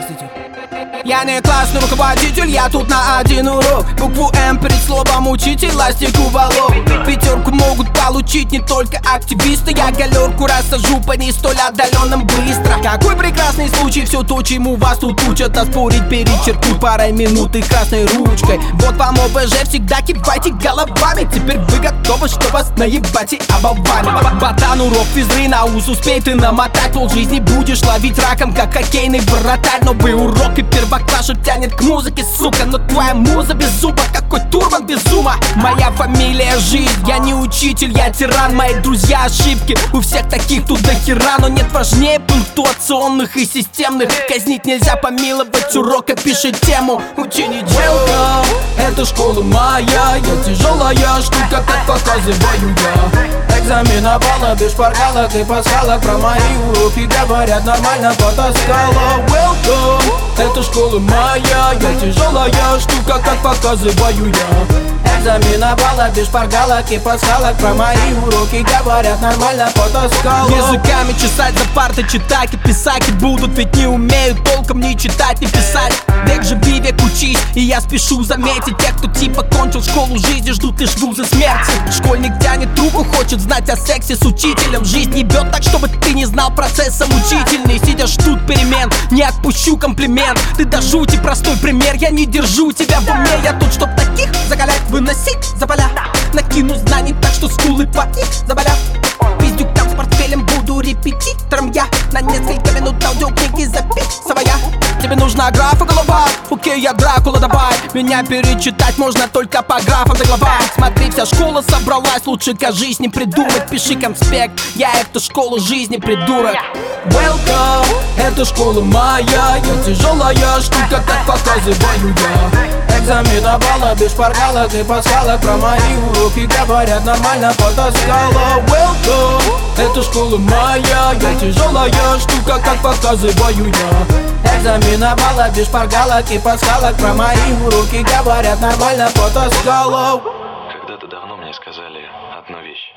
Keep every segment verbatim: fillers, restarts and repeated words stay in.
Здравствуйте. Я не классный руководитель, я тут на один урок. Букву М перед словом учитель, ластик уволок. Пятерку могут получить не только активисты. Я галерку рассажу по не столь отдаленным быстро. Какой прекрасный случай, все то, чему вас тут учат. А спорить перечеркнуть парой минут и красной ручкой. Вот вам ОБЖ, всегда кивайте головами. Теперь вы готовы, что вас наебать и оболвали. Ботан, урок физры, на ус успей ты намотать. Пол жизни будешь ловить раком, как хоккейный вратарь. Новый урок и первоклашек тянет к музыке, сука. Но твоя муза без зуба, какой турбан без ума. Моя фамилия жизнь, я не учитель, я тиран. Мои друзья ошибки, у всех таких тут до хера. Но нет важнее пунктуационных и системных. Казнить нельзя, помиловать урока, пиши тему. Ученик Welcome, это школа моя. Я тяжелая штука, как показываю я. Экзаменовала без шпаргалок и пасхалок. Про мои уроки говорят нормально, потаскала. Welcome, это школа моя. Я тяжелая штука, как показываю я. Экзаменовала без шпаргалок и пасхалок. Про мои уроки говорят нормально, потаскала. Языками чесать за парты, читать и писать и будут, ведь не умеют толком ни читать, ни писать. Век живи, век учись, и я спешу заметить тех, кто типа кончил школу жизни, ждут лишь вуза смерти. Школьник тянет руку, хочет знать о сексе с учителем. Жизнь не бьет так, чтобы ты не знал процесса мучительный. Сидя ждут перемен, не отпущу комплимент. Ты до жути простой пример, я не держу тебя в уме. Я тут, чтоб таких закалять, выносить за поля. Накину знаний так, что скулы твои заболят. Пиздюкам с портфелем буду репетитором я. На несколько минут аудиокниги записывая. Тебе нужна графа голова? Окей, я Дракула, давай. Меня перечитать можно только по графам до глава. Смотри, вся школа собралась, лучше кажись не придумать. Пиши конспект, я эту школу жизни придурок. Welcome, это школа моя. Я тяжелая штука, как показываю я. Экзаменовала без шпаргалок и пасхалок. Про мои уроки говорят нормально, потаскала. Welcome, это школа моя. Я тяжелая штука, как показываю я. Экзаменовала без шпаргалок и пасхалок. Про мои уроки говорят нормально, потаскала. Когда-то давно мне сказали одну вещь.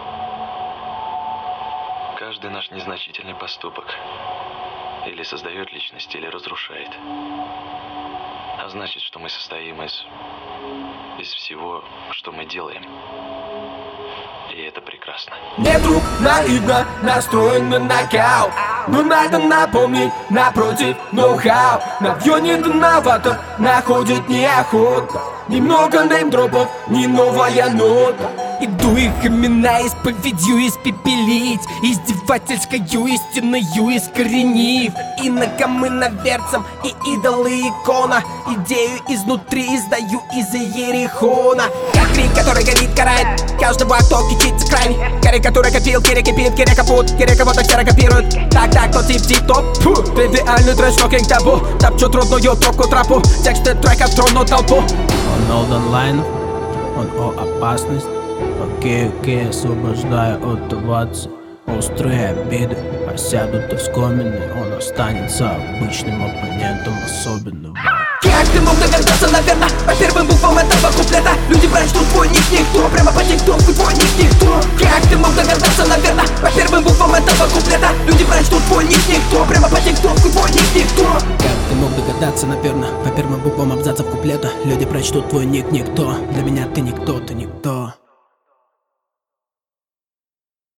Каждый наш незначительный поступок или создает личность, или разрушает. А значит, что мы состоим из, из всего, что мы делаем. И это прекрасно. Мне друг наивно настроен на нокаут, но надо напомнить, напротив, ноу-хау. Навьё не до новатор, находит неохотно. Немного неймдропов, не новая нота. Иду их имена исповедью испепелить, издевательскою истинною искоренив. Инокомыноверцам и идолы икона. Идею изнутри издаю из Иерихона. Как крик, который горит, карает каждого, кто кичится крайне. Киря, который копил, Киря кипит, Киря капут, Киря кого-то все копирует. Так, так, кто тип, тип, топ. Фу, тривиальный трэш, шокинг табу. Топчут трудную тропку тропу. Тексты треков тронут толпу. Он олд онлайн, он о опасность. Окей, окей, освобождаю от оваций. Острые обиды осядут оскомины. Он останется обычным оппонентом особенного. Как ты мог догадаться, наверное, по первым буквам этого куплета? Люди прочтут твой ник никто, прямо по тиктоку твой ник никто. Как ты мог догадаться, наверное, по первым буквам этого куплета? Люди прочтут твой ник никто, прямо по тиктоку твой ник никто. Как ты мог догадаться, наверное, по первым буквам абзацев куплета? Люди прочтут твой ник никто. Для меня ты никто, ты никто.